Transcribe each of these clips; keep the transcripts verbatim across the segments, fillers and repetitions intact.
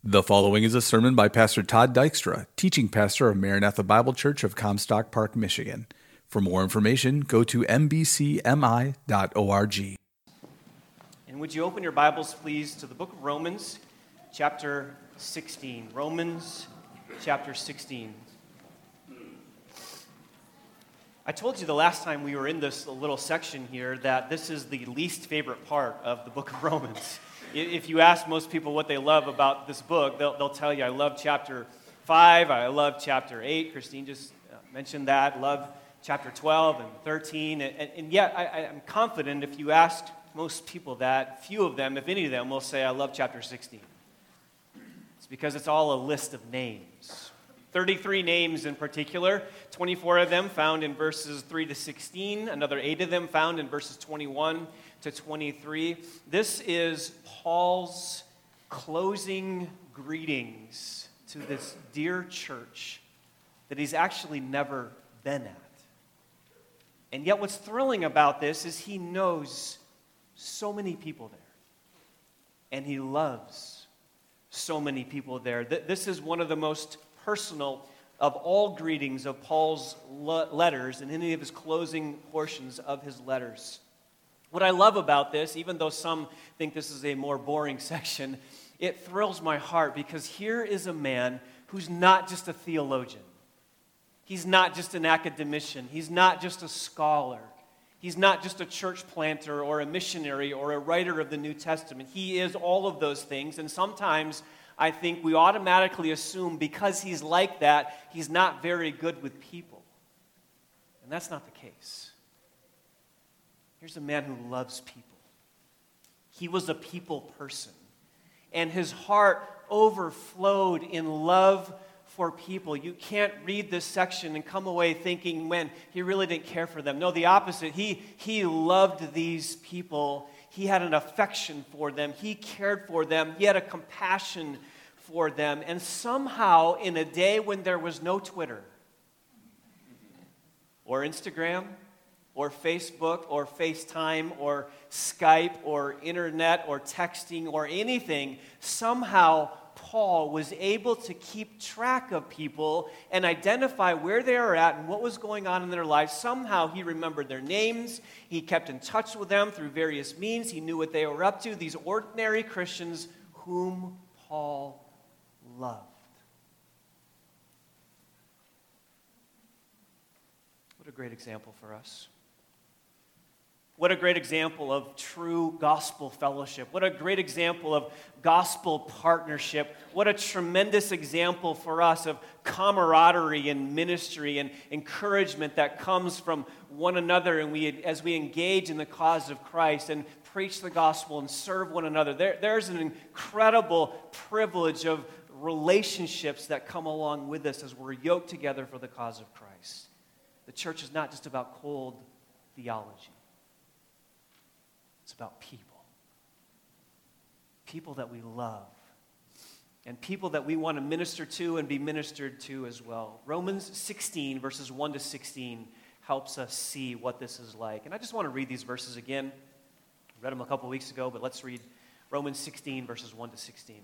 The following is a sermon by Pastor Todd Dykstra, teaching pastor of Maranatha Bible Church of Comstock Park, Michigan. For more information, go to m b c m i dot org. And would you open your Bibles, please, to the book of Romans, chapter sixteen. Romans, chapter sixteen. I told you the last time we were in this little section here that this is the least favorite part of the book of Romans. If you ask most people what they love about this book, they'll, they'll tell you, I love chapter five, I love chapter eight. Christine just mentioned that. Love chapter twelve and thirteen. And, and yet, I, I'm confident if you asked most people that, few of them, if any of them, will say, I love chapter sixteen. It's because it's all a list of names. thirty-three names in particular, twenty-four of them found in verses three to sixteen, another eight of them found in verses twenty-one to twenty-three. This is Paul's closing greetings to this dear church that he's actually never been at. And yet what's thrilling about this is he knows so many people there. And he loves so many people there. This is one of the most personal of all greetings of Paul's letters and any of his closing portions of his letters. What I love about this, even though some think this is a more boring section, it thrills my heart because here is a man who's not just a theologian. He's not just an academician. He's not just a scholar. He's not just a church planter or a missionary or a writer of the New Testament. He is all of those things, and sometimes I think we automatically assume because he's like that, he's not very good with people. And that's not the case. Here's a man who loves people. He was a people person. And his heart overflowed in love for people. You can't read this section and come away thinking, man, he really didn't care for them. No, the opposite. He, he loved these people. He had an affection for them. He cared for them. He had a compassion for them. And somehow, in a day when there was no Twitter or Instagram or Facebook or FaceTime or Skype or internet or texting or anything, somehow Paul was able to keep track of people and identify where they are at and what was going on in their lives. Somehow he remembered their names. He kept in touch with them through various means. He knew what they were up to. These ordinary Christians whom Paul loved. What a great example for us. What a great example of true gospel fellowship. What a great example of gospel partnership. What a tremendous example for us of camaraderie and ministry and encouragement that comes from one another and we, as we engage in the cause of Christ and preach the gospel and serve one another. There, there's an incredible privilege of relationships that come along with us as we're yoked together for the cause of Christ. The church is not just about cold theology. It's about people. People that we love. And people that we want to minister to and be ministered to as well. Romans sixteen, verses one to sixteen, helps us see what this is like. And I just want to read these verses again. I read them a couple weeks ago, but let's read Romans sixteen, verses one to sixteen.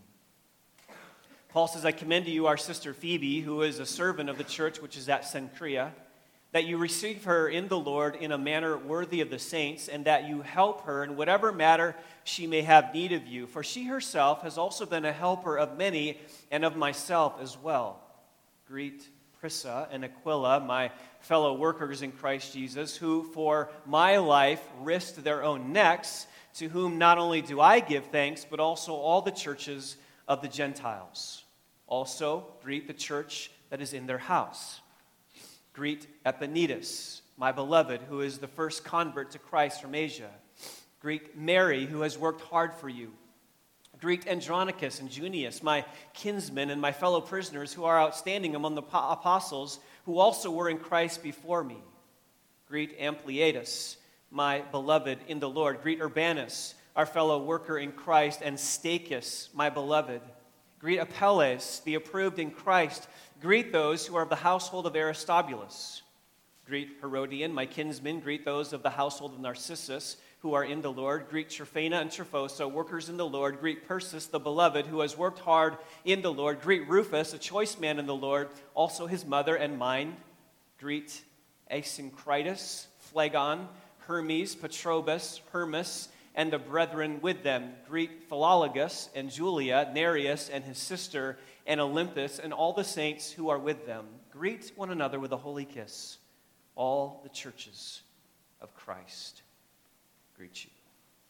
Paul says, I commend to you our sister Phoebe, who is a servant of the church which is at Cenchrea, that you receive her in the Lord in a manner worthy of the saints, and that you help her in whatever matter she may have need of you. For she herself has also been a helper of many, and of myself as well. Greet Prisca and Aquila, my fellow workers in Christ Jesus, who for my life risked their own necks, to whom not only do I give thanks, but also all the churches of the Gentiles. Also greet the church that is in their house. Greet Epaenetus, my beloved, who is the first convert to Christ from Asia. Greet Mary, who has worked hard for you. Greet Andronicus and Junius, my kinsmen and my fellow prisoners, who are outstanding among the apostles, who also were in Christ before me. Greet Ampliatus, my beloved in the Lord. Greet Urbanus, our fellow worker in Christ, and Stachys, my beloved. Greet Apelles, the approved in Christ. Greet those who are of the household of Aristobulus. Greet Herodian, my kinsman. Greet those of the household of Narcissus, who are in the Lord. Greet Tryphena and Tryphosa, workers in the Lord. Greet Persis, the beloved, who has worked hard in the Lord. Greet Rufus, a choice man in the Lord, also his mother and mine. Greet Asyncritus, Phlegon, Hermes, Patrobas, Hermas, and the brethren with them. Greet Philologus and Julia, Nereus and his sister, and Olympus, and all the saints who are with them. Greet one another with a holy kiss. All the churches of Christ greet you.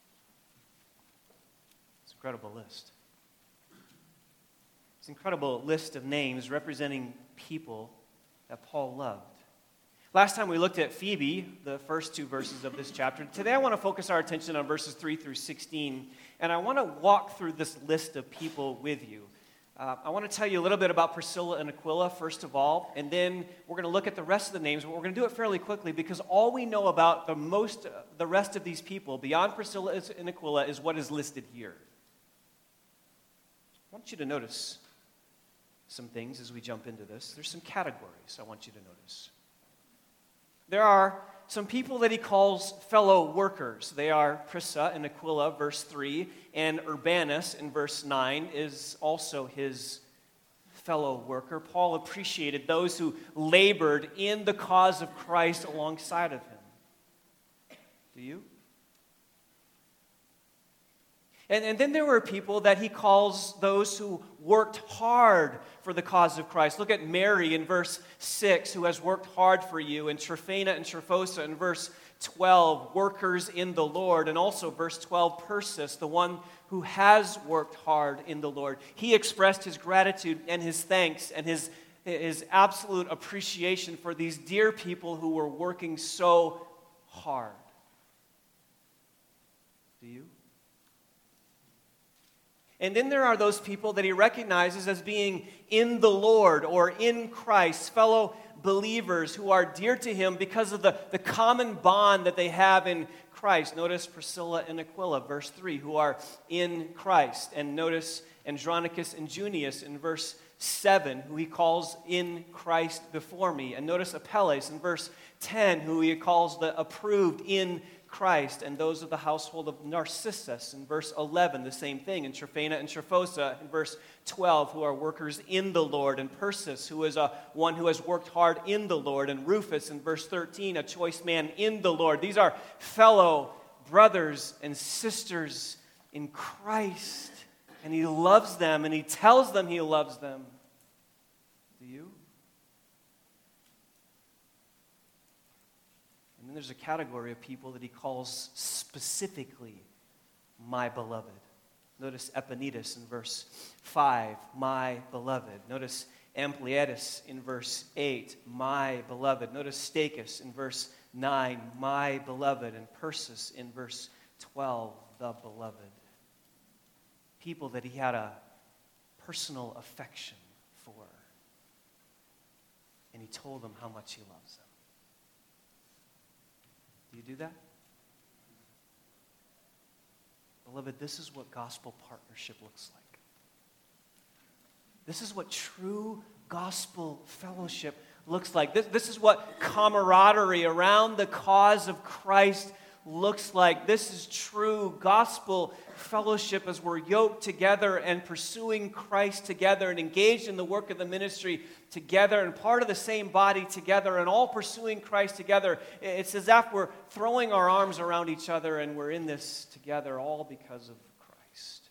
It's an incredible list. It's an incredible list of names representing people that Paul loved. Last time we looked at Phoebe, the first two verses of this chapter. Today I want to focus our attention on verses three through sixteen, and I want to walk through this list of people with you. Uh, I want to tell you a little bit about Priscilla and Aquila, first of all, and then we're going to look at the rest of the names, but we're going to do it fairly quickly because all we know about the most, uh, the rest of these people, beyond Priscilla and Aquila, is what is listed here. I want you to notice some things as we jump into this. There's some categories I want you to notice. There are some people that he calls fellow workers. They are Prisca and Aquila, verse three, and Urbanus in verse nine is also his fellow worker. Paul appreciated those who labored in the cause of Christ alongside of him. Do you? And, and then there were people that he calls those who worked hard for the cause of Christ. Look at Mary in verse six, who has worked hard for you, and Tryphena and Tryphosa in verse twelve, workers in the Lord, and also verse twelve, Persis, the one who has worked hard in the Lord. He expressed his gratitude and his thanks and his, his absolute appreciation for these dear people who were working so hard. Do you? And then there are those people that he recognizes as being in the Lord or in Christ, fellow believers who are dear to him because of the, the common bond that they have in Christ. Notice Priscilla and Aquila, verse three, who are in Christ. And notice Andronicus and Junius in verse seven, who he calls in Christ before me. And notice Apelles in verse ten, who he calls the approved in Christ, and those of the household of Narcissus in verse eleven, the same thing, and Tryphena and Tryphosa in verse twelve, who are workers in the Lord, and Persis, who is a one who has worked hard in the Lord, and Rufus in verse thirteen, a choice man in the Lord. These are fellow brothers and sisters in Christ, and he loves them, and he tells them he loves them. Do you? And then there's a category of people that he calls specifically my beloved. Notice Epaenetus in verse five, my beloved. Notice Ampliatus in verse eight, my beloved. Notice Stachys in verse nine, my beloved. And Persis in verse twelve, the beloved. People that he had a personal affection for. And he told them how much he loves them. Do you do that? Beloved, this is what gospel partnership looks like. This is what true gospel fellowship looks like. This, this is what camaraderie around the cause of Christ looks like. This is true gospel fellowship as we're yoked together and pursuing Christ together and engaged in the work of the ministry together and part of the same body together and all pursuing Christ together. It's as if we're throwing our arms around each other and we're in this together all because of Christ.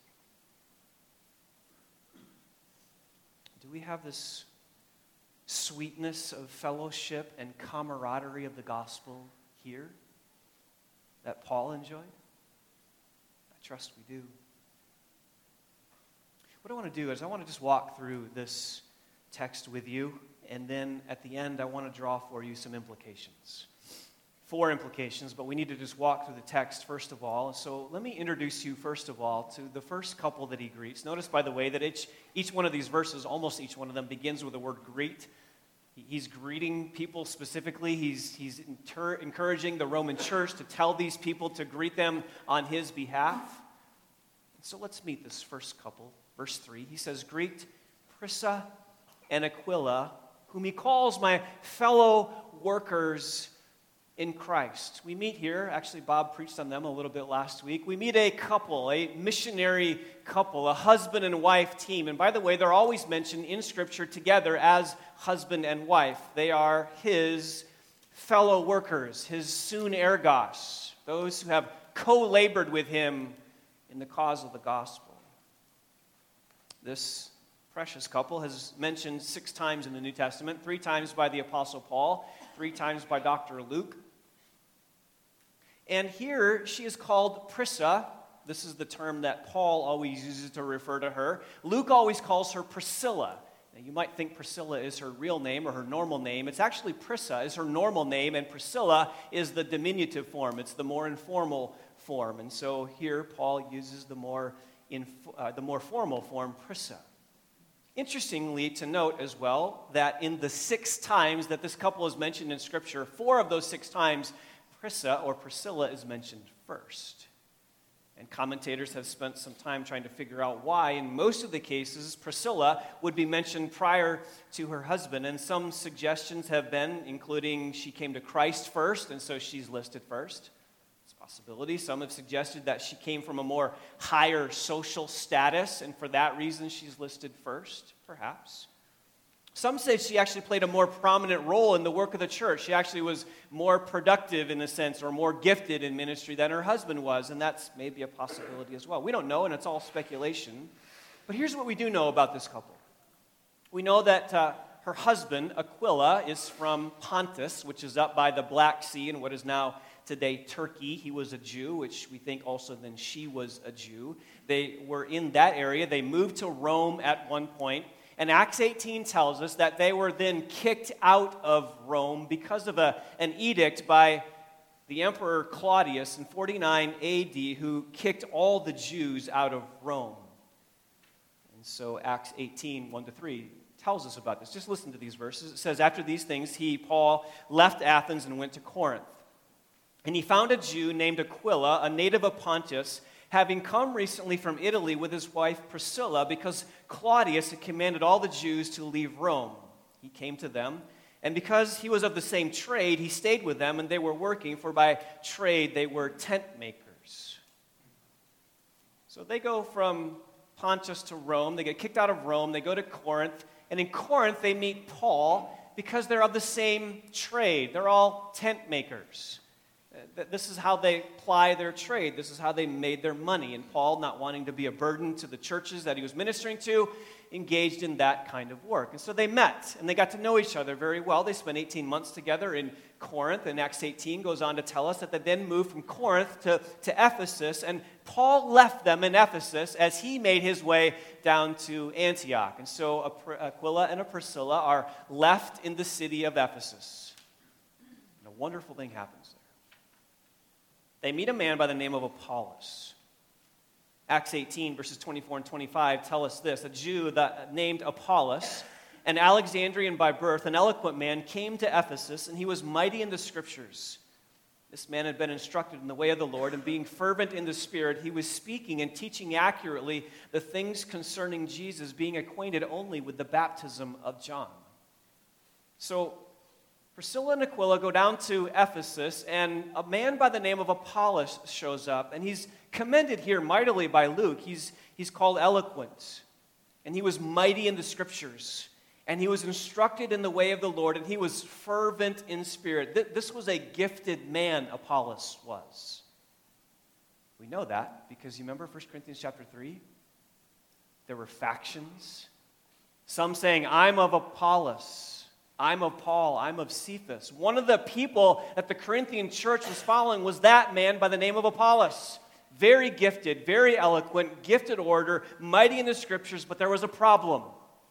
Do we have this sweetness of fellowship and camaraderie of the gospel here that Paul enjoyed? I trust we do. What I want to do is I want to just walk through this text with you, and then at the end I want to draw for you some implications. Four implications, but we need to just walk through the text first of all. So let me introduce you first of all to the first couple that he greets. Notice, by the way, that each, each one of these verses, almost each one of them, begins with the word greet. He's greeting people specifically. He's, he's inter- encouraging the Roman church to tell these people to greet them on his behalf. So let's meet this first couple. Verse three, he says, greet Prisca and Aquila, whom he calls my fellow workers in Christ. We meet here, actually Bob preached on them a little bit last week. We meet a couple, a missionary couple, a husband and wife team. And by the way, they're always mentioned in Scripture together as husband and wife. They are his fellow workers, his soon ergos, those who have co-labored with him in the cause of the gospel. This precious couple is mentioned six times in the New Testament, three times by the Apostle Paul, three times by Doctor Luke. And here she is called Prisca. This is the term that Paul always uses to refer to her. Luke always calls her Priscilla. Now, you might think Priscilla is her real name or her normal name. It's actually Prisca is her normal name, and Priscilla is the diminutive form. It's the more informal form. And so here Paul uses the more, inf- uh, the more formal form, Prisca. Interestingly to note as well that in the six times that this couple is mentioned in Scripture, four of those six times, Prisca or Priscilla is mentioned first. And commentators have spent some time trying to figure out why. In most of the cases, Priscilla would be mentioned prior to her husband. And some suggestions have been, including she came to Christ first, and so she's listed first. It's a possibility. Some have suggested that she came from a more higher social status, and for that reason she's listed first, perhaps. Some say she actually played a more prominent role in the work of the church. She actually was more productive in a sense, or more gifted in ministry than her husband was, and that's maybe a possibility as well. We don't know, and it's all speculation. But here's what we do know about this couple. We know that uh, her husband, Aquila, is from Pontus, which is up by the Black Sea in what is now today Turkey. He was a Jew, which we think also then she was a Jew. They were in that area. They moved to Rome at one point. And Acts eighteen tells us that they were then kicked out of Rome because of a, an edict by the Emperor Claudius in forty-nine A D, who kicked all the Jews out of Rome. And so Acts eighteen, one to three tells us about this. Just listen to these verses. It says, after these things, he, Paul, left Athens and went to Corinth. And he found a Jew named Aquila, a native of Pontus, having come recently from Italy with his wife Priscilla, because Claudius had commanded all the Jews to leave Rome. He came to them, and because he was of the same trade, he stayed with them, and they were working, for by trade they were tent makers. So they go from Pontus to Rome. They get kicked out of Rome. They go to Corinth, and in Corinth they meet Paul because they're of the same trade. They're all tent makers. This is how they ply their trade. This is how they made their money. And Paul, not wanting to be a burden to the churches that he was ministering to, engaged in that kind of work. And so they met, and they got to know each other very well. They spent eighteen months together in Corinth, and Acts eighteen goes on to tell us that they then moved from Corinth to, to Ephesus, and Paul left them in Ephesus as he made his way down to Antioch. And so Aquila and Priscilla are left in the city of Ephesus. And a wonderful thing happens there. They meet a man by the name of Apollos. Acts eighteen, verses twenty-four and twenty-five tell us this. A Jew that, named Apollos, an Alexandrian by birth, an eloquent man, came to Ephesus, and he was mighty in the Scriptures. This man had been instructed in the way of the Lord, and being fervent in the Spirit, he was speaking and teaching accurately the things concerning Jesus, being acquainted only with the baptism of John. So Priscilla and Aquila go down to Ephesus, and a man by the name of Apollos shows up, and he's commended here mightily by Luke. He's, he's called eloquent, and he was mighty in the Scriptures, and he was instructed in the way of the Lord, and he was fervent in spirit. Th- this was a gifted man, Apollos was. We know that because you remember First Corinthians chapter three? There were factions. Some saying, I'm of Apollos. I'm of Paul, I'm of Cephas. One of the people that the Corinthian church was following was that man by the name of Apollos. Very gifted, very eloquent, gifted orator, mighty in the Scriptures, but there was a problem.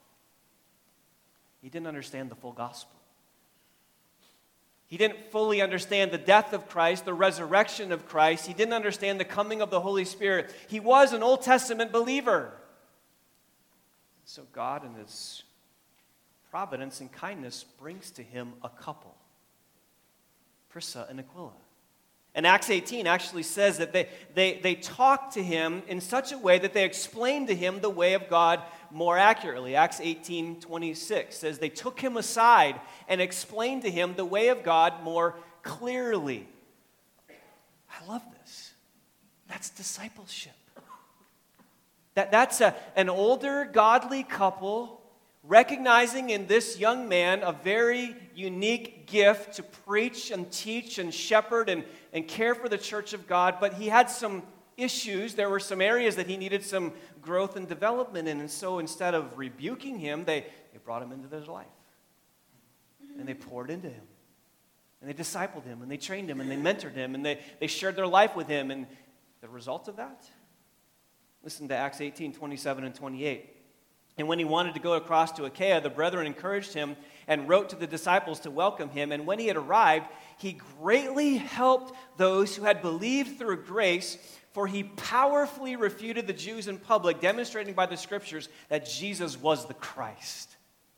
He didn't understand the full gospel. He didn't fully understand the death of Christ, the resurrection of Christ. He didn't understand the coming of the Holy Spirit. He was an Old Testament believer. So God, in His providence and kindness, brings to him a couple, Prisca and Aquila. And Acts eighteen actually says that they, they, they talked to him in such a way that they explained to him the way of God more accurately. Acts eighteen twenty-six says they took him aside and explained to him the way of God more clearly. I love this. That's discipleship. That, that's a, an older, godly couple recognizing in this young man a very unique gift to preach and teach and shepherd and, and care for the church of God, but he had some issues. There were some areas that he needed some growth and development in, and so instead of rebuking him, they, they brought him into their life. And they poured into him. And they discipled him, and they trained him, and they mentored him, and they, they shared their life with him. And the result of that? Listen to Acts eighteen, twenty-seven and twenty-eight. And when he wanted to go across to Achaia, the brethren encouraged him and wrote to the disciples to welcome him. And when he had arrived, he greatly helped those who had believed through grace, for he powerfully refuted the Jews in public, demonstrating by the scriptures that Jesus was the Christ.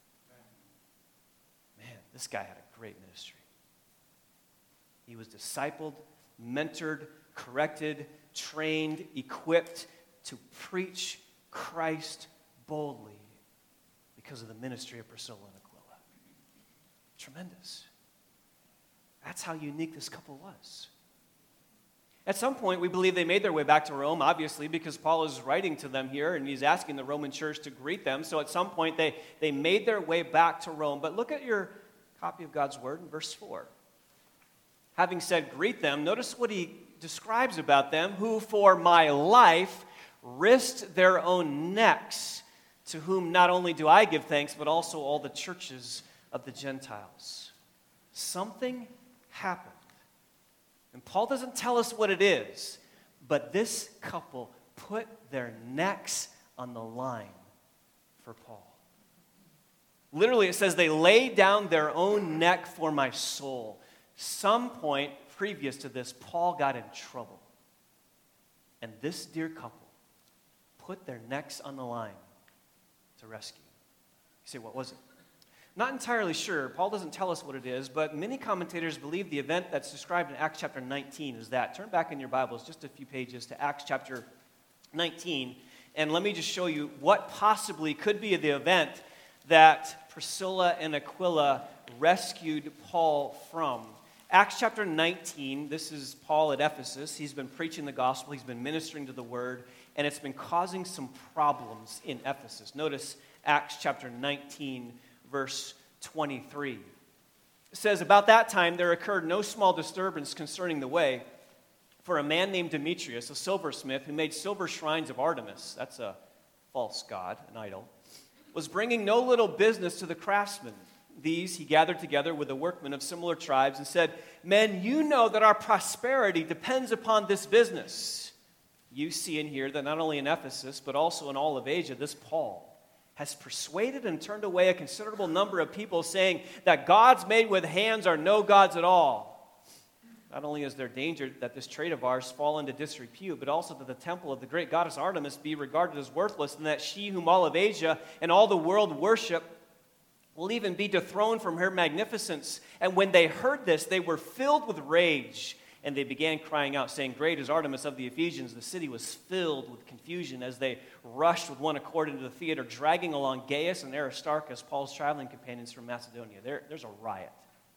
Man, this guy had a great ministry. He was discipled, mentored, corrected, trained, equipped to preach Christ boldly because of the ministry of Priscilla and Aquila. Tremendous. That's how unique this couple was. At some point, we believe they made their way back to Rome, obviously, because Paul is writing to them here, and he's asking the Roman church to greet them. So at some point, they, they made their way back to Rome. But look at your copy of God's Word in verse four. Having said greet them, notice what he describes about them, who for my life risked their own necks, to whom not only do I give thanks, but also all the churches of the Gentiles. Something happened. And Paul doesn't tell us what it is, but this couple put their necks on the line for Paul. Literally, it says they laid down their own neck for my soul. Some point previous to this, Paul got in trouble. And this dear couple put their necks on the line to rescue. You say, what was it? Not entirely sure. Paul doesn't tell us what it is, but many commentators believe the event that's described in Acts chapter nineteen is that. Turn back in your Bibles just a few pages to Acts chapter nineteen, and let me just show you what possibly could be the event that Priscilla and Aquila rescued Paul from. Acts chapter nineteen, this is Paul at Ephesus. He's been preaching the gospel, he's been ministering to the word, and it's been causing some problems in Ephesus. Notice Acts chapter nineteen, verse twenty-three. It says, about that time there occurred no small disturbance concerning the way, for a man named Demetrius, a silversmith, who made silver shrines of Artemis, that's a false god, an idol, was bringing no little business to the craftsmen. These he gathered together with the workmen of similar tribes and said, men, you know that our prosperity depends upon this business. You see and hear that not only in Ephesus, but also in all of Asia, this Paul has persuaded and turned away a considerable number of people, saying that gods made with hands are no gods at all. Not only is there danger that this trade of ours fall into disrepute, but also that the temple of the great goddess Artemis be regarded as worthless, and that she whom all of Asia and all the world worship will even be dethroned from her magnificence. And when they heard this, they were filled with rage, and they began crying out, saying, great is Artemis of the Ephesians. The city was filled with confusion as they rushed with one accord into the theater, dragging along Gaius and Aristarchus, Paul's traveling companions from Macedonia. There, there's a riot.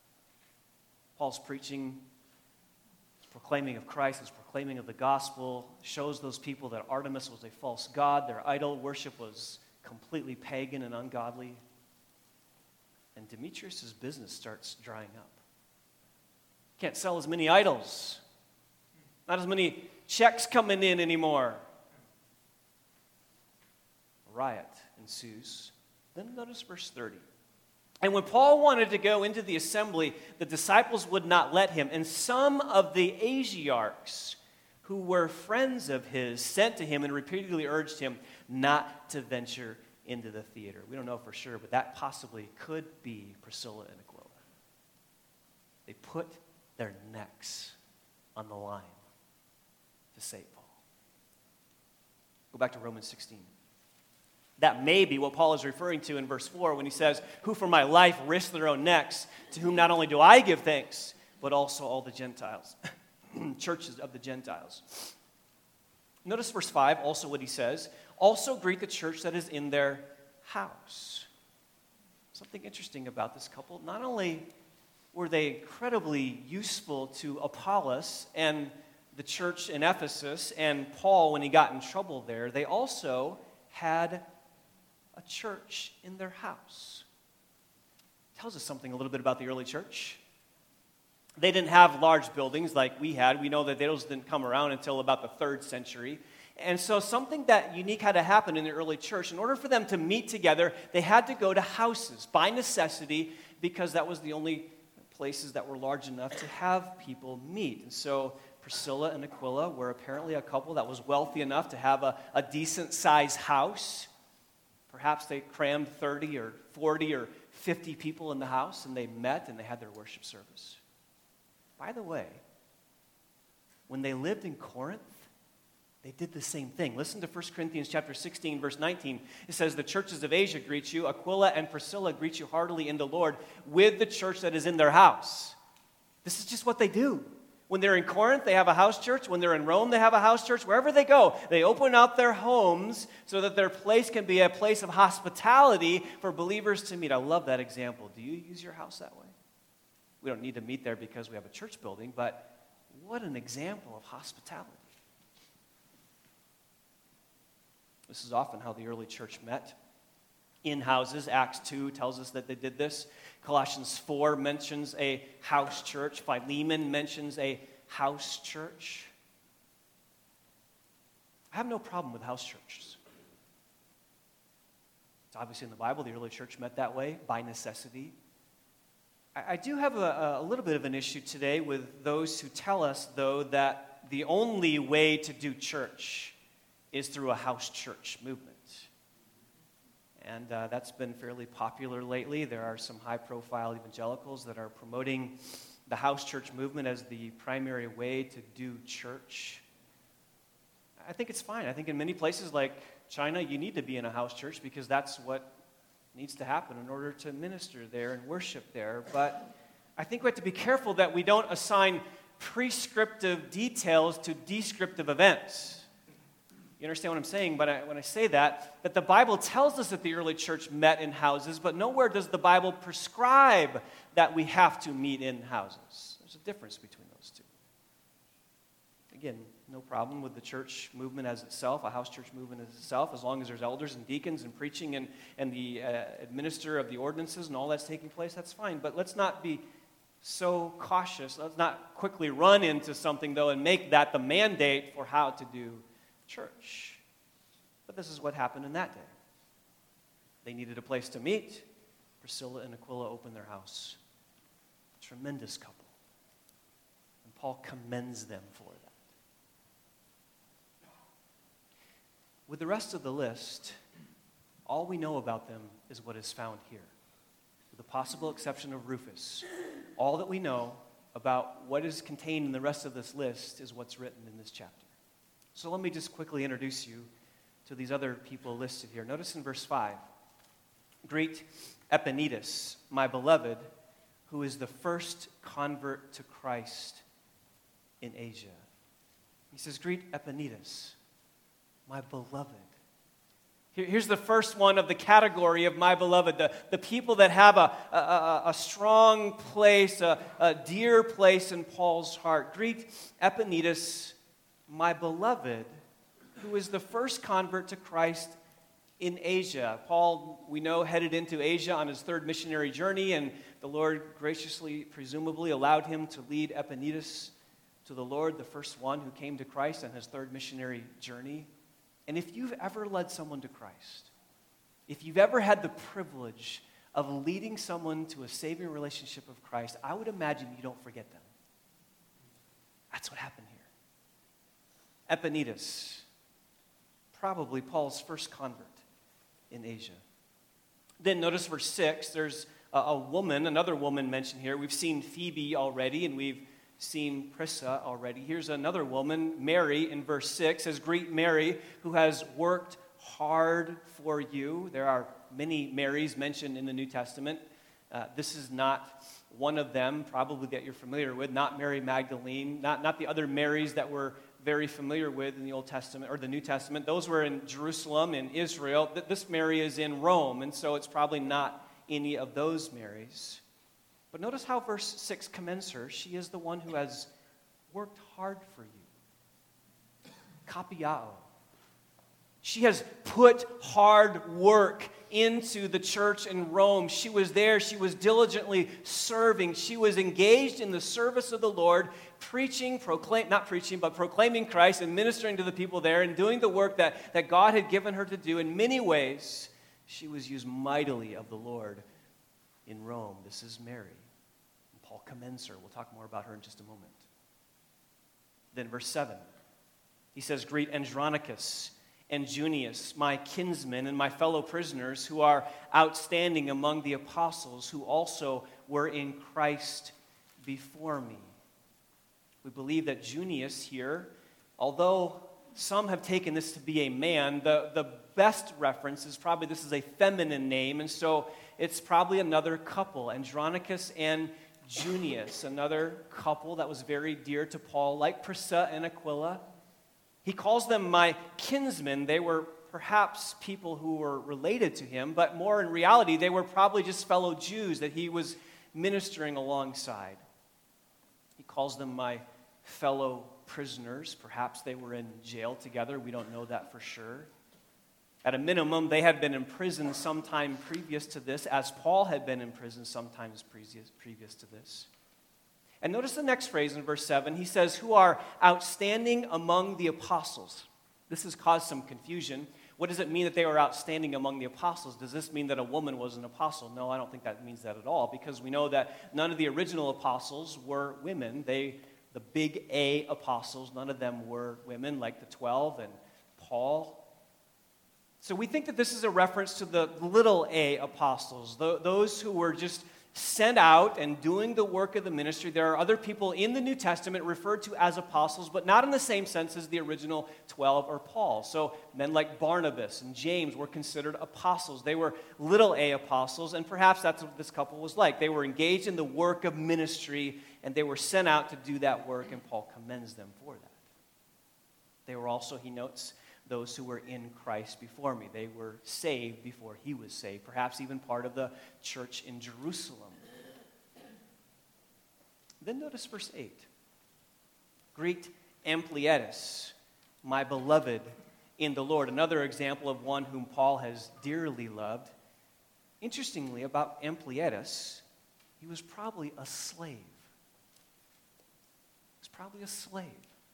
Paul's preaching, his proclaiming of Christ, his proclaiming of the gospel, shows those people that Artemis was a false god. Their idol worship was completely pagan and ungodly. And Demetrius' business starts drying up. Can't sell as many idols. Not as many checks coming in anymore. A riot ensues. Then notice verse thirty. And when Paul wanted to go into the assembly, the disciples would not let him. And some of the Asiarchs, who were friends of his, sent to him and repeatedly urged him not to venture into the theater. We don't know for sure, but that possibly could be Priscilla and Aquila. They put their necks on the line to save Paul. Go back to Romans sixteen. That may be what Paul is referring to in verse four when he says, who for my life risked their own necks, to whom not only do I give thanks, but also all the Gentiles, churches of the Gentiles. Notice verse five, also what he says, also greet the church that is in their house. Something interesting about this couple, not only were they incredibly useful to Apollos and the church in Ephesus and Paul when he got in trouble there. They also had a church in their house. Tells us something a little bit about the early church. They didn't have large buildings like we had. We know that those didn't come around until about the third century. And so something that unique had to happen in the early church. In order for them to meet together, they had to go to houses by necessity, because that was the only places that were large enough to have people meet. And so Priscilla and Aquila were apparently a couple that was wealthy enough to have a, a decent-sized house. Perhaps they crammed thirty or forty or fifty people in the house, and they met and they had their worship service. By the way, when they lived in Corinth, they did the same thing. Listen to First Corinthians chapter sixteen, verse nineteen. It says, "The churches of Asia greet you. Aquila and Priscilla greet you heartily in the Lord with the church that is in their house." This is just what they do. When they're in Corinth, they have a house church. When they're in Rome, they have a house church. Wherever they go, they open up their homes so that their place can be a place of hospitality for believers to meet. I love that example. Do you use your house that way? We don't need to meet there because we have a church building, but what an example of hospitality. This is often how the early church met. In houses. Acts two tells us that they did this. Colossians four mentions a house church. Philemon mentions a house church. I have no problem with house churches. It's obviously in the Bible. The early church met that way by necessity. I, I do have a, a little bit of an issue today with those who tell us, though, that the only way to do church is through a house church movement. And uh, that's been fairly popular lately. There are some high-profile evangelicals that are promoting the house church movement as the primary way to do church. I think it's fine. I think in many places like China, you need to be in a house church because that's what needs to happen in order to minister there and worship there. But I think we have to be careful that we don't assign prescriptive details to descriptive events. You understand what I'm saying? But I, when I say that, that the Bible tells us that the early church met in houses, but nowhere does the Bible prescribe that we have to meet in houses. There's a difference between those two. Again, no problem with the church movement as itself, a house church movement as itself, as long as there's elders and deacons and preaching and, and the uh, administrator of the ordinances and all that's taking place, that's fine. But let's not be so cautious. Let's not quickly run into something, though, and make that the mandate for how to do church. But this is what happened in that day. They needed a place to meet. Priscilla and Aquila opened their house. A tremendous couple. And Paul commends them for that. With the rest of the list, all we know about them is what is found here. With the possible exception of Rufus, all that we know about what is contained in the rest of this list is what's written in this chapter. So let me just quickly introduce you to these other people listed here. Notice in verse five, greet Epaenetus, my beloved, who is the first convert to Christ in Asia. He says, greet Epaenetus, my beloved. Here, here's the first one of the category of my beloved, the, the people that have a, a, a strong place, a, a dear place in Paul's heart. Greet Epaenetus, my beloved, who is the first convert to Christ in Asia. Paul, we know, headed into Asia on his third missionary journey, and the Lord graciously, presumably, allowed him to lead Epaenetus to the Lord, the first one who came to Christ on his third missionary journey. And if you've ever led someone to Christ, if you've ever had the privilege of leading someone to a saving relationship with Christ, I would imagine you don't forget them. That's what happened here. Epaenetus, probably Paul's first convert in Asia. Then notice verse six, there's a, a woman, another woman mentioned here. We've seen Phoebe already, and we've seen Prisca already. Here's another woman, Mary, in verse six, says, greet Mary, who has worked hard for you. There are many Marys mentioned in the New Testament. Uh, this is not one of them, probably that you're familiar with, not Mary Magdalene, not, not the other Marys that we're very familiar with in the Old Testament or the New Testament. Those were in Jerusalem, in Israel. This Mary is in Rome, and so it's probably not any of those Marys. But notice how verse six commends her. She is the one who has worked hard for you. Kapiao. She has put hard work into the church in Rome. She was there. She was diligently serving. She was engaged in the service of the Lord, preaching, proclaim, not preaching, but proclaiming Christ and ministering to the people there and doing the work that, that God had given her to do. In many ways, she was used mightily of the Lord in Rome. This is Mary. And Paul commends her. We'll talk more about her in just a moment. Then verse seven, he says, greet Andronicus and Junius, my kinsmen and my fellow prisoners who are outstanding among the apostles who also were in Christ before me. We believe that Junius here, although some have taken this to be a man, the, the best reference is probably this is a feminine name, and so it's probably another couple, Andronicus and Junius, another couple that was very dear to Paul, like Priscilla and Aquila. He calls them my kinsmen. They were perhaps people who were related to him, but more in reality, they were probably just fellow Jews that he was ministering alongside. He calls them my fellow prisoners. Perhaps they were in jail together. We don't know that for sure. At a minimum, they had been in prison sometime previous to this, as Paul had been in prison sometimes previous, previous to this. And notice the next phrase in verse seven. He says, who are outstanding among the apostles. This has caused some confusion. What does it mean that they were outstanding among the apostles? Does this mean that a woman was an apostle? No, I don't think that means that at all, because we know that none of the original apostles were women. They, the big A apostles, none of them were women, like the twelve and Paul. So we think that this is a reference to the little a apostles, those who were just sent out and doing the work of the ministry. There are other people in the New Testament referred to as apostles, but not in the same sense as the original twelve or Paul. So men like Barnabas and James were considered apostles. They were little a apostles, and perhaps that's what this couple was like. They were engaged in the work of ministry, and they were sent out to do that work, and Paul commends them for that. They were also, he notes, those who were in Christ before me. They were saved before he was saved, perhaps even part of the church in Jerusalem. Then notice verse eight. Greet Ampliatus, my beloved in the Lord. Another example of one whom Paul has dearly loved. Interestingly, about Ampliatus, he was probably a slave. He was probably a slave.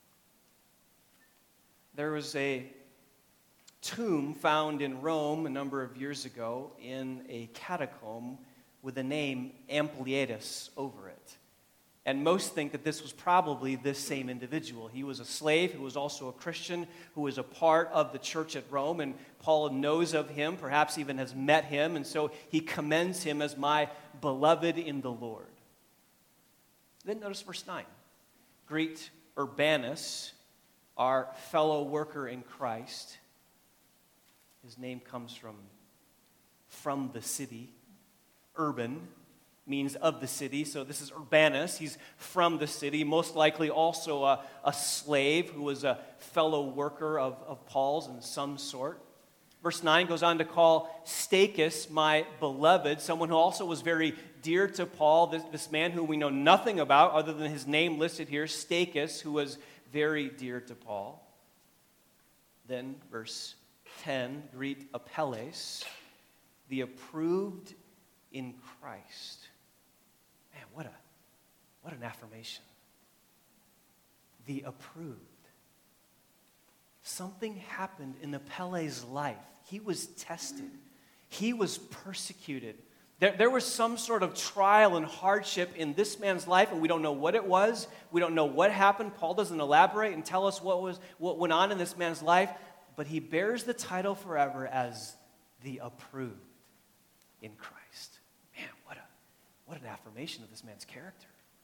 There was a tomb found in Rome a number of years ago in a catacomb with the name Ampliatus over it. And most think that this was probably this same individual. He was a slave who was also a Christian, who was a part of the church at Rome, and Paul knows of him, perhaps even has met him, and so he commends him as my beloved in the Lord. Then notice verse nine. Greet Urbanus, our fellow worker in Christ. His name comes from from the city. Urban means of the city, so this is Urbanus. He's from the city, most likely also a, a slave who was a fellow worker of, of Paul's in some sort. Verse nine goes on to call Stachys my beloved, someone who also was very dear to Paul, this, this man who we know nothing about other than his name listed here, Stachys, who was very dear to Paul. Then, verse ten, greet Apelles, the approved in Christ. Man, what a what an affirmation. The approved. Something happened in Apelles' life. He was tested. He was persecuted. There, there was some sort of trial and hardship in this man's life, and we don't know what it was. We don't know what happened. Paul doesn't elaborate and tell us what was what went on in this man's life, but he bears the title forever as the approved in Christ. Man, what a what an affirmation of this man's character.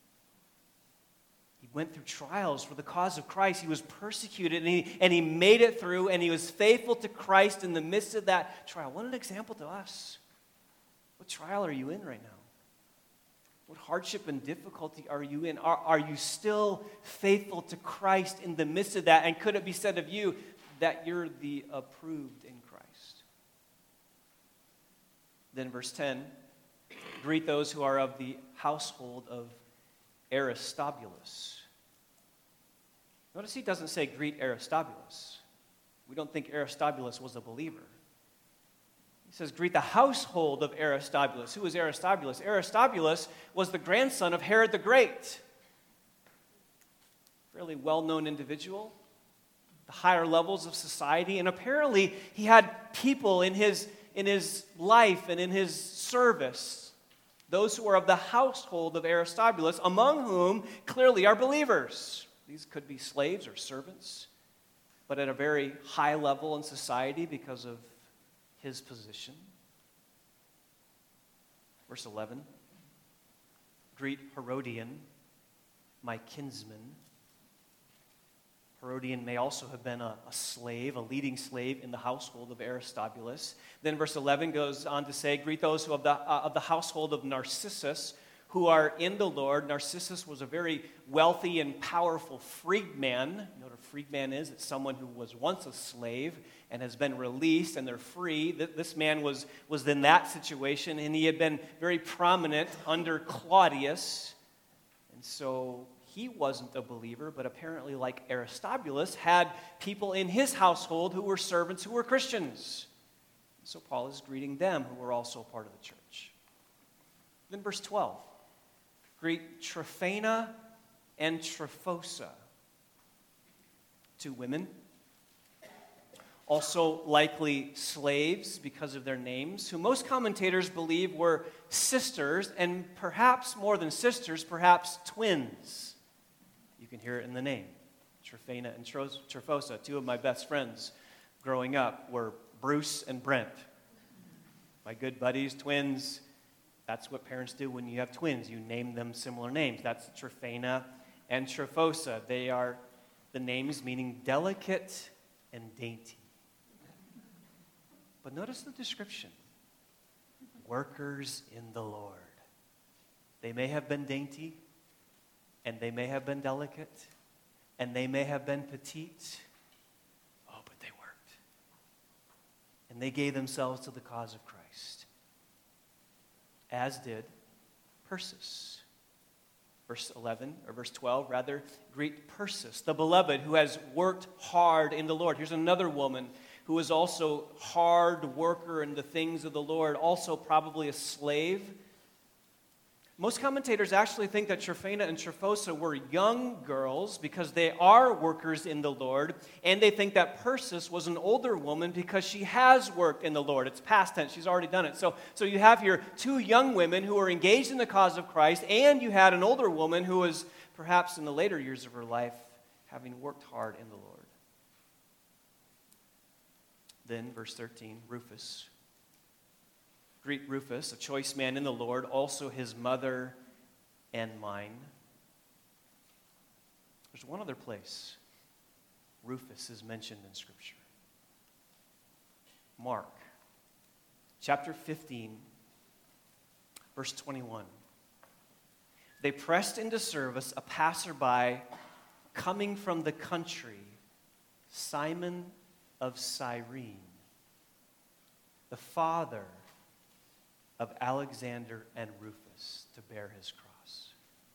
He went through trials for the cause of Christ. He was persecuted, and he, and he made it through, and he was faithful to Christ in the midst of that trial. What an example to us. What trial are you in right now? What hardship and difficulty are you in? Are, are you still faithful to Christ in the midst of that? And could it be said of you that you're the approved in Christ? Then verse ten, greet those who are of the household of Aristobulus. Notice he doesn't say greet Aristobulus. We don't think Aristobulus was a believer. He says greet the household of Aristobulus. Who was Aristobulus? Aristobulus was the grandson of Herod the Great. Fairly well-known individual, the higher levels of society, and apparently he had people in his, in his life and in his service, those who are of the household of Aristobulus, among whom clearly are believers. These could be slaves or servants, but at a very high level in society because of his position. Verse eleven, greet Herodian, my kinsman. Herodian may also have been a, a slave, a leading slave in the household of Aristobulus. Then verse eleven goes on to say, greet those who of the, uh, of the household of Narcissus, who are in the Lord. Narcissus was a very wealthy and powerful freedman. You know what a freedman is? It's someone who was once a slave and has been released, and they're free. This man was, was in that situation, and he had been very prominent under Claudius. And so he wasn't a believer, but apparently, like Aristobulus, had people in his household who were servants who were Christians. So Paul is greeting them who were also part of the church. Then verse twelve. Greet Tryphena and Tryphosa, two women, also likely slaves because of their names, who most commentators believe were sisters, and perhaps more than sisters, perhaps twins. You can hear it in the name, Tryphena and Tryphosa. Two of my best friends growing up were Bruce and Brent. My good buddies, twins. That's what parents do when you have twins. You name them similar names. That's Tryphena and Tryphosa. They are the names meaning delicate and dainty. But notice the description. Workers in the Lord. They may have been dainty, and they may have been delicate, and they may have been petite. Oh, but they worked. And they gave themselves to the cause of Christ. As did Persis. Verse eleven, or verse twelve, rather, greet Persis, the beloved, who has worked hard in the Lord. Here's another woman who is also hard worker in the things of the Lord, also probably a slave. Most commentators actually think that Tryphena and Tryphosa were young girls because they are workers in the Lord, and they think that Persis was an older woman because she has worked in the Lord. It's past tense. She's already done it. So, so you have here two young women who are engaged in the cause of Christ, and you had an older woman who was perhaps in the later years of her life having worked hard in the Lord. Then, verse thirteen, Rufus. Greet Rufus, a choice man in the Lord, also his mother and mine. There's one other place Rufus is mentioned in Scripture. Mark, chapter fifteen, verse twenty-one. They pressed into service a passerby coming from the country, Simon of Cyrene, the father of Alexander and Rufus, to bear his cross.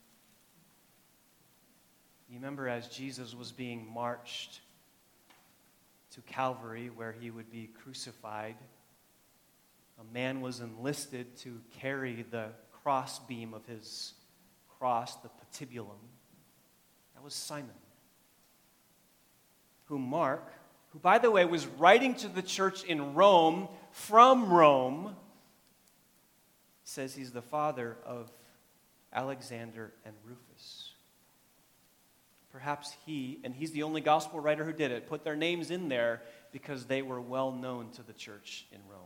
You remember as Jesus was being marched to Calvary, where he would be crucified, a man was enlisted to carry the crossbeam of his cross, the patibulum. That was Simon, whom Mark, who by the way was writing to the church in Rome, from Rome, says he's the father of Alexander and Rufus. Perhaps he, and he's the only gospel writer who did it, put their names in there because they were well known to the church in Rome.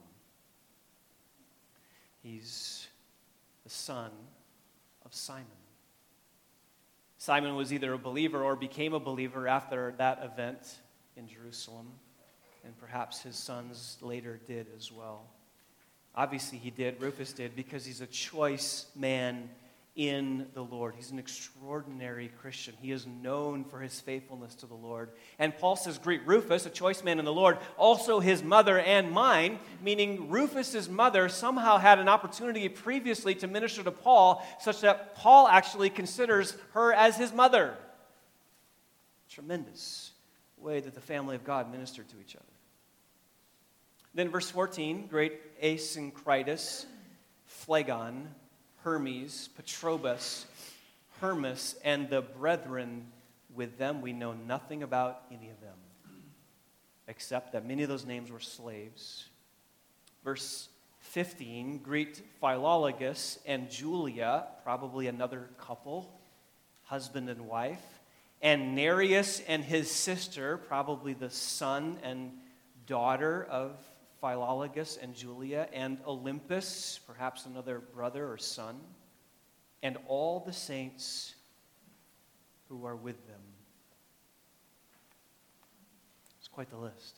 He's the son of Simon. Simon was either a believer or became a believer after that event in Jerusalem, and perhaps his sons later did as well. Obviously he did, Rufus did, because he's a choice man in the Lord. He's an extraordinary Christian. He is known for his faithfulness to the Lord. And Paul says, greet Rufus, a choice man in the Lord, also his mother and mine, meaning Rufus's mother somehow had an opportunity previously to minister to Paul, such that Paul actually considers her as his mother. Tremendous way that the family of God ministered to each other. Then verse fourteen, great Asyncritus, Phlegon, Hermes, Patrobus, Hermas, and the brethren with them. We know nothing about any of them, except that many of those names were slaves. Verse fifteen, greet Philologus and Julia, probably another couple, husband and wife, and Nereus and his sister, probably the son and daughter of Philologus and Julia, and Olympus, perhaps another brother or son, and all the saints who are with them. It's quite the list.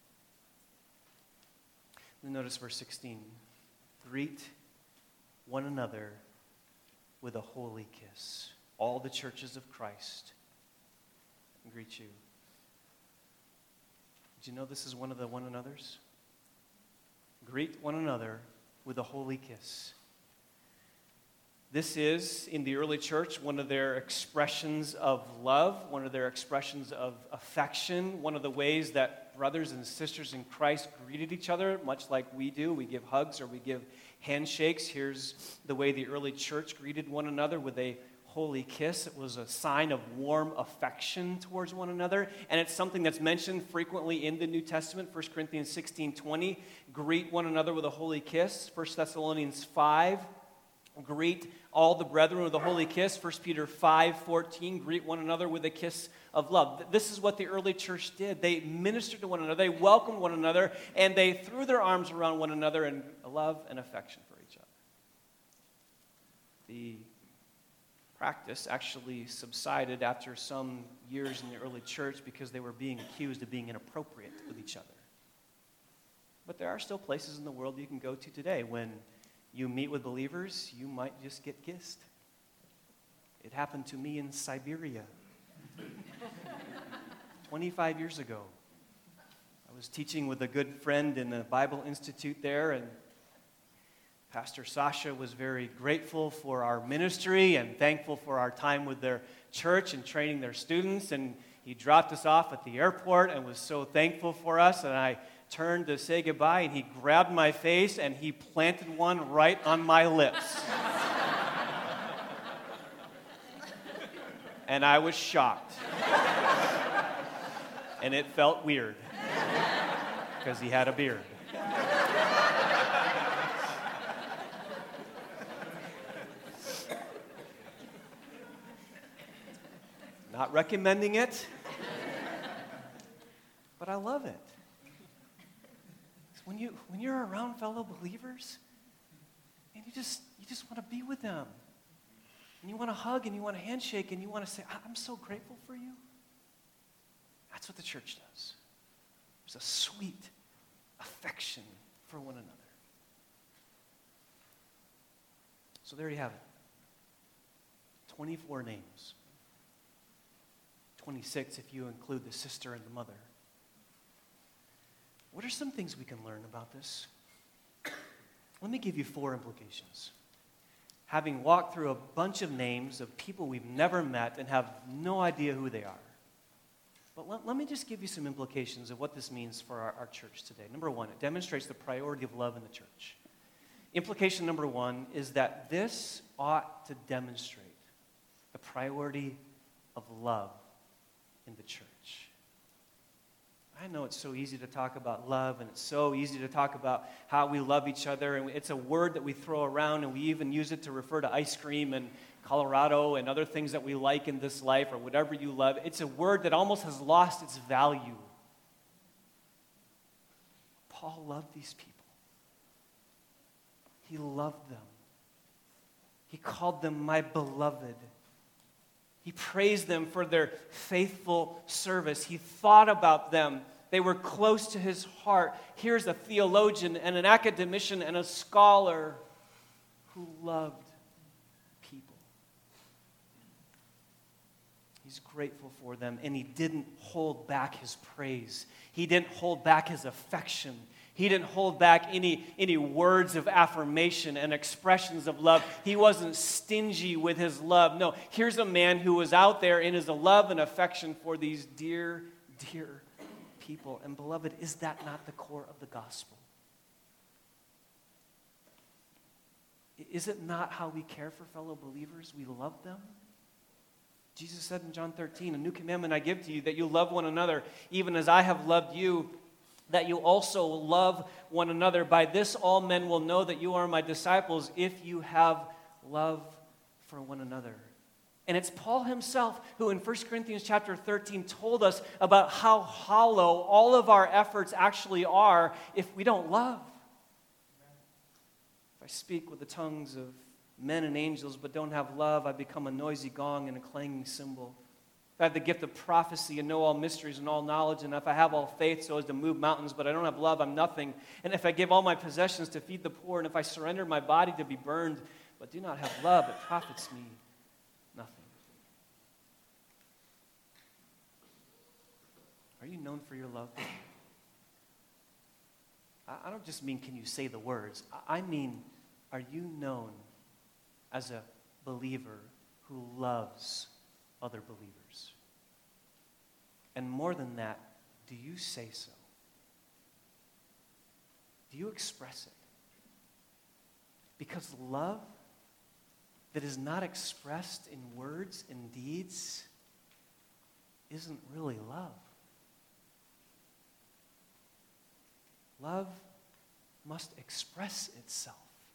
Then notice verse sixteen. Greet one another with a holy kiss. All the churches of Christ greet you. Did you know this is one of the one another's? Greet one another with a holy kiss. This is, in the early church, one of their expressions of love, one of their expressions of affection, one of the ways that brothers and sisters in Christ greeted each other, much like we do. We give hugs or we give handshakes. Here's the way the early church greeted one another, with a holy kiss. It was a sign of warm affection towards one another, and it's something that's mentioned frequently in the New Testament. First Corinthians sixteen twenty, greet one another with a holy kiss. First Thessalonians five, greet all the brethren with a holy kiss. First Peter five fourteen, greet one another with a kiss of love. This is what the early church did. They ministered to one another, they welcomed one another, and they threw their arms around one another in love and affection for each other. The practice actually subsided after some years in the early church because they were being accused of being inappropriate with each other. But there are still places in the world you can go to today when you meet with believers, you might just get kissed. It happened to me in Siberia twenty-five years ago. I was teaching with a good friend in a Bible institute there, and Pastor Sasha was very grateful for our ministry and thankful for our time with their church and training their students. And he dropped us off at the airport and was so thankful for us. And I turned to say goodbye, and he grabbed my face and he planted one right on my lips. And I was shocked. And it felt weird because he had a beard. Not recommending it, but I love it. When you when you're around fellow believers, and you just you just want to be with them, and you want to hug, and you want to handshake, and you want to say, "I'm so grateful for you." That's what the church does. There's a sweet affection for one another. So there you have it. twenty-four names. twenty-six if you include the sister and the mother. What are some things we can learn about this? Let me give you four implications. Having walked through a bunch of names of people we've never met and have no idea who they are. But let, let me just give you some implications of what this means for our, our church today. Number one, it demonstrates the priority of love in the church. Implication number one is that this ought to demonstrate the priority of love in the church. I know it's so easy to talk about love, and it's so easy to talk about how we love each other, and it's a word that we throw around, and we even use it to refer to ice cream and Colorado and other things that we like in this life, or whatever you love. It's a word that almost has lost its value. Paul loved these people. He loved them. He called them my beloved. He praised them for their faithful service. He thought about them. They were close to his heart. Here's a theologian and an academician and a scholar who loved people. He's grateful for them, and he didn't hold back his praise. He didn't hold back his affection. He didn't hold back any, any words of affirmation and expressions of love. He wasn't stingy with his love. No, here's a man who was out there in his love and affection for these dear, dear people. And beloved, is that not the core of the gospel? Is it not how we care for fellow believers? We love them? Jesus said in John thirteen, "A new commandment I give to you, that you love one another, even as I have loved you, that you also love one another. By this all men will know that you are my disciples, if you have love for one another." And it's Paul himself who in First Corinthians chapter thirteen told us about how hollow all of our efforts actually are if we don't love. If I speak with the tongues of men and angels but don't have love, I become a noisy gong and a clanging cymbal. If I have the gift of prophecy and know all mysteries and all knowledge, and if I have all faith so as to move mountains, but I don't have love, I'm nothing. And if I give all my possessions to feed the poor, and if I surrender my body to be burned, but do not have love, it profits me nothing. Are you known for your love? I don't just mean can you say the words. I mean, are you known as a believer who loves other believers? And more than that, do you say so? Do you express it? Because love that is not expressed in words and deeds isn't really love. Love must express itself.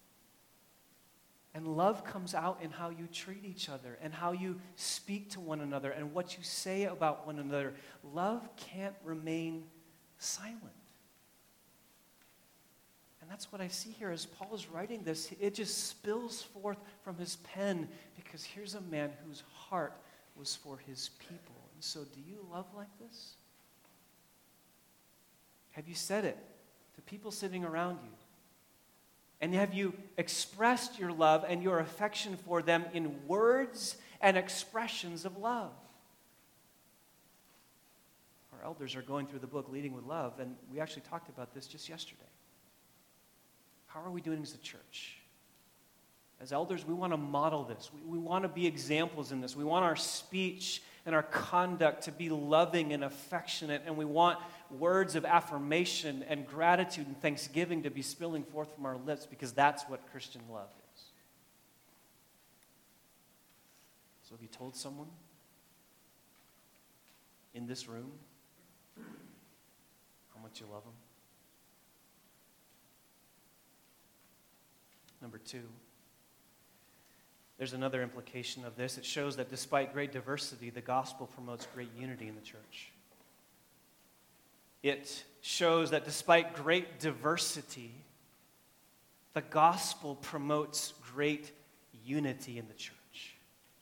And love comes out in how you treat each other and how you speak to one another and what you say about one another. Love can't remain silent. And that's what I see here as Paul is writing this. It just spills forth from his pen because here's a man whose heart was for his people. And so do you love like this? Have you said it to people sitting around you? And have you expressed your love and your affection for them in words and expressions of love? Our elders are going through the book Leading with Love, and we actually talked about this just yesterday. How are we doing as a church? As elders, we want to model this. We, we want to be examples in this. We want our speech and our conduct to be loving and affectionate, and we want words of affirmation and gratitude and thanksgiving to be spilling forth from our lips because that's what Christian love is. So have you told someone in this room how much you love them? Number two, there's another implication of this. It shows that despite great diversity, the gospel promotes great unity in the church. It shows that despite great diversity, the gospel promotes great unity in the church.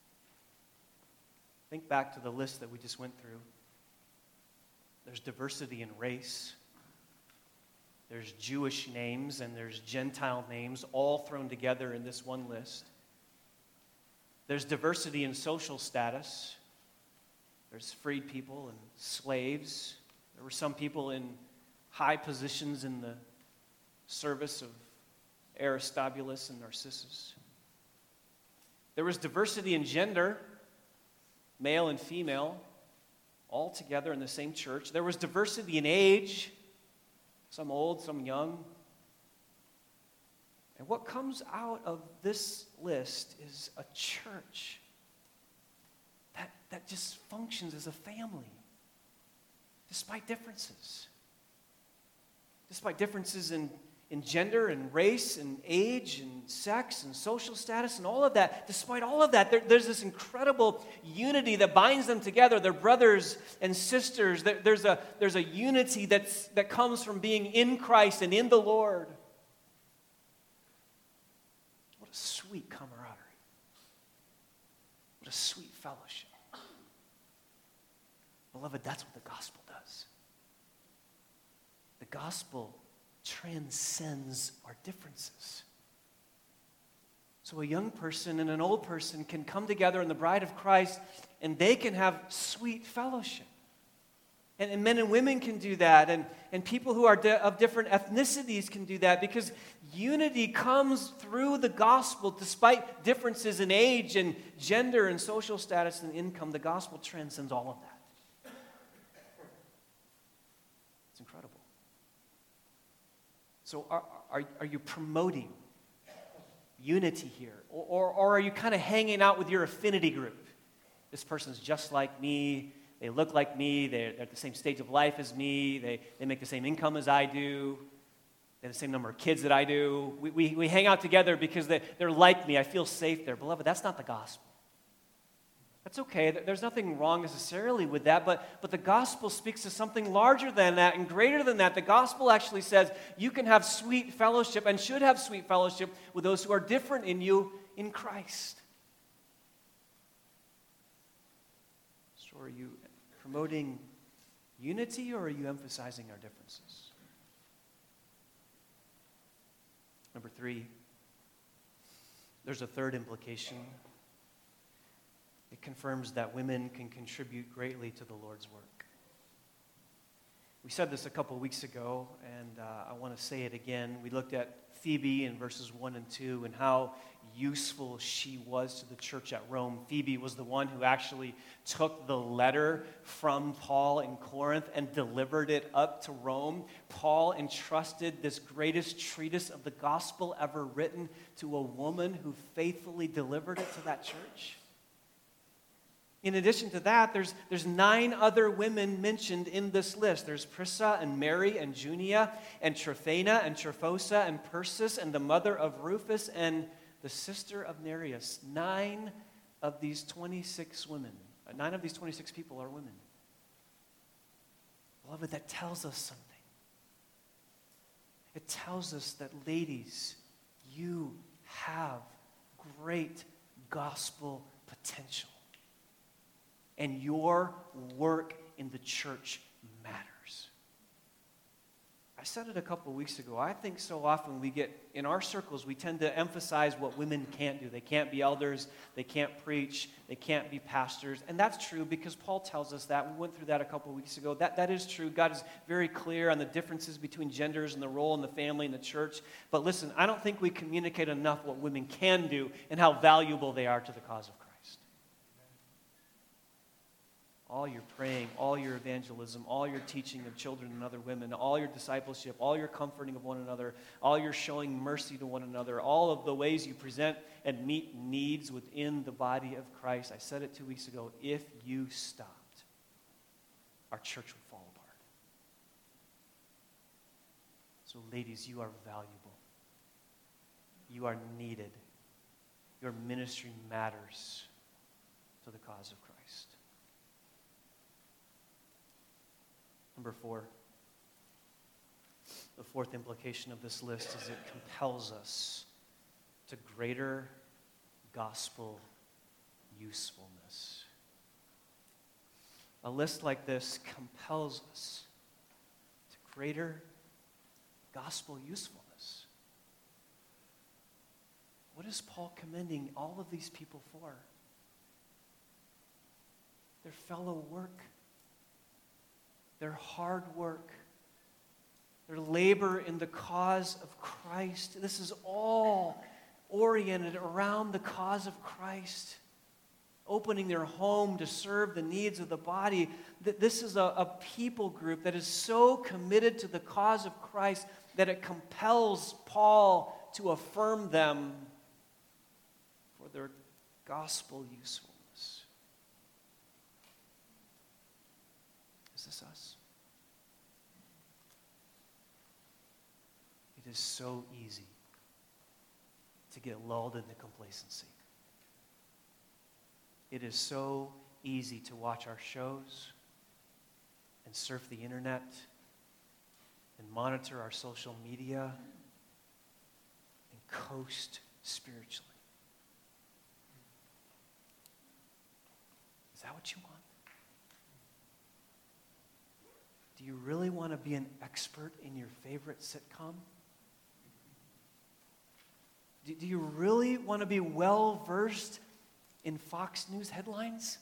Think back to the list that we just went through. There's diversity in race. There's Jewish names and there's Gentile names all thrown together in this one list. There's diversity in social status. There's freed people and slaves. There were some people in high positions in the service of Aristobulus and Narcissus. There was diversity in gender, male and female, all together in the same church. There was diversity in age, some old, some young. And what comes out of this list is a church that, that just functions as a family, despite differences. Despite differences in, in gender and race and age and sex and social status and all of that, despite all of that, there, there's this incredible unity that binds them together. They're brothers and sisters. There, there's, a, there's a unity that's, that comes from being in Christ and in the Lord. What a sweet camaraderie. What a sweet fellowship. Beloved, that's what the gospel does. The gospel transcends our differences. So So a young person and an old person can come together in the bride of Christ, and they can have sweet fellowship. And, and men and women can do that, and, and people who are di- of different ethnicities can do that, because unity comes through the gospel. Despite differences in age and gender and social status and income, the gospel transcends all of that. It's incredible. So are, are, are you promoting unity here? Or, or, or are you kind of hanging out with your affinity group? This person's just like me. They look like me. They're, they're at the same stage of life as me. They, they make the same income as I do. They have the same number of kids that I do. We, we, we hang out together because they, they're like me. I feel safe there. Beloved, that's not the gospel. That's okay. There's nothing wrong necessarily with that, but, but the gospel speaks to something larger than that and greater than that. The gospel actually says you can have sweet fellowship and should have sweet fellowship with those who are different in you in Christ. So are you promoting unity, or are you emphasizing our differences? Number three, there's a third implication. It confirms that women can contribute greatly to the Lord's work. We said this a couple weeks ago, and uh, I want to say it again. We looked at Phoebe in verses one and two and how useful she was to the church at Rome. Phoebe was the one who actually took the letter from Paul in Corinth and delivered it up to Rome. Paul entrusted this greatest treatise of the gospel ever written to a woman who faithfully delivered it to that church. In addition to that, there's, there's nine other women mentioned in this list. There's Prisca and Mary and Junia and Tryphena and Tryphosa and Persis and the mother of Rufus and the sister of Nereus. Nine of these twenty-six women, nine of these twenty-six people are women. Beloved, that tells us something. It tells us that, ladies, you have great gospel potential. And your work in the church matters. I said it a couple of weeks ago. I think so often we get, in our circles, we tend to emphasize what women can't do. They can't be elders. They can't preach. They can't be pastors. And that's true because Paul tells us that. We went through that a couple of weeks ago. That, that is true. God is very clear on the differences between genders and the role in the family and the church. But listen, I don't think we communicate enough what women can do and how valuable they are to the cause of Christ. All your praying, all your evangelism, all your teaching of children and other women, all your discipleship, all your comforting of one another, all your showing mercy to one another, all of the ways you present and meet needs within the body of Christ. I said it two weeks ago. If you stopped, our church would fall apart. So ladies, you are valuable. You are needed. Your ministry matters to the cause of Christ. Number four, the fourth implication of this list is it compels us to greater gospel usefulness. A list like this compels us to greater gospel usefulness. What is Paul commending all of these people for? Their fellow work. Their hard work, their labor in the cause of Christ. This is all oriented around the cause of Christ. Opening their home to serve the needs of the body. This is a, a people group that is so committed to the cause of Christ that it compels Paul to affirm them for their gospel usefulness. Is this us? It is so easy to get lulled into complacency. It is so easy to watch our shows and surf the internet and monitor our social media and coast spiritually. Is that what you want? Do you really want to be an expert in your favorite sitcom? Do, do you really want to be well-versed in Fox News headlines?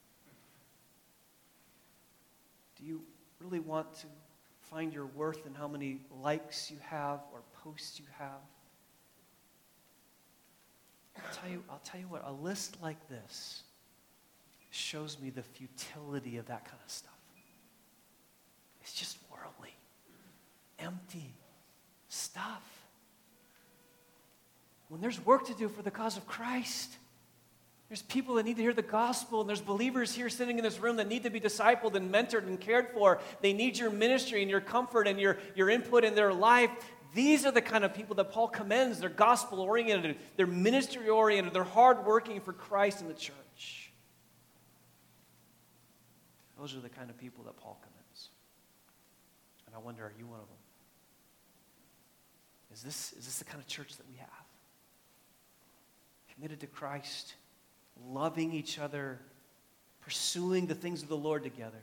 Do you really want to find your worth in how many likes you have or posts you have? I'll tell you, I'll tell you what, a list like this shows me the futility of that kind of stuff. It's just worldly, empty stuff. When there's work to do for the cause of Christ, there's people that need to hear the gospel, and there's believers here sitting in this room that need to be discipled and mentored and cared for. They need your ministry and your comfort and your, your input in their life. These are the kind of people that Paul commends. They're gospel-oriented, they're ministry-oriented, they're hardworking for Christ and the church. Those are the kind of people that Paul commends. And I wonder, are you one of them? Is this, is this the kind of church that we have? Committed to Christ, loving each other, pursuing the things of the Lord together.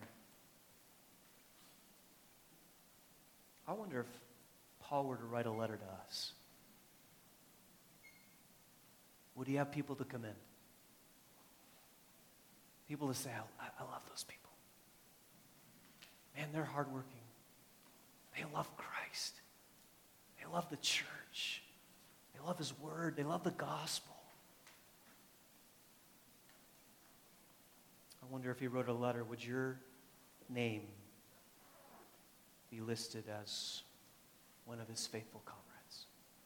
I wonder if Paul were to write a letter to us, would he have people to commend? People to say, I, I love those people. Man, they're hardworking. They love Christ. They love the church. They love his word. They love the gospel. I wonder if he wrote a letter, would your name be listed as one of his faithful comrades?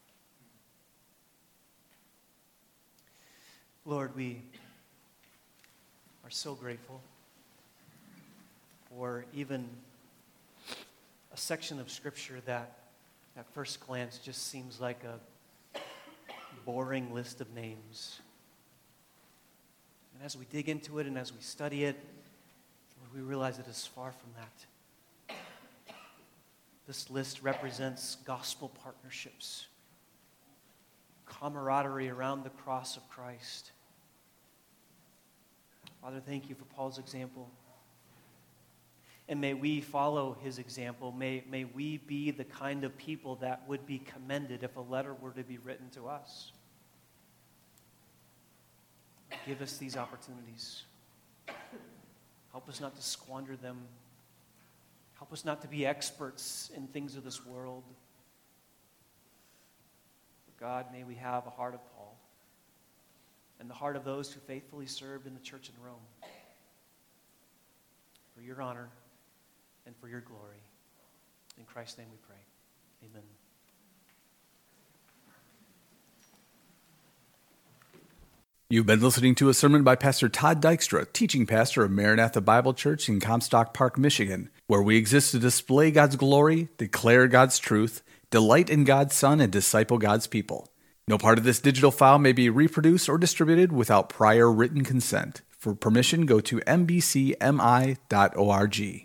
Lord, we are so grateful for even a section of Scripture that at first glance just seems like a boring list of names. And as we dig into it and as we study it, we realize it is far from that. This list represents gospel partnerships, camaraderie around the cross of Christ. Father, thank you for Paul's example. And may we follow his example. May, may we be the kind of people that would be commended if a letter were to be written to us. Give us these opportunities. Help us not to squander them. Help us not to be experts in things of this world. God, may we have a heart of Paul and the heart of those who faithfully served in the church in Rome. For your honor and for your glory. In Christ's name we pray. Amen. You've been listening to a sermon by Pastor Todd Dykstra, teaching pastor of Maranatha Bible Church in Comstock Park, Michigan, where we exist to display God's glory, declare God's truth, delight in God's Son, and disciple God's people. No part of this digital file may be reproduced or distributed without prior written consent. For permission, go to m b c m i dot org.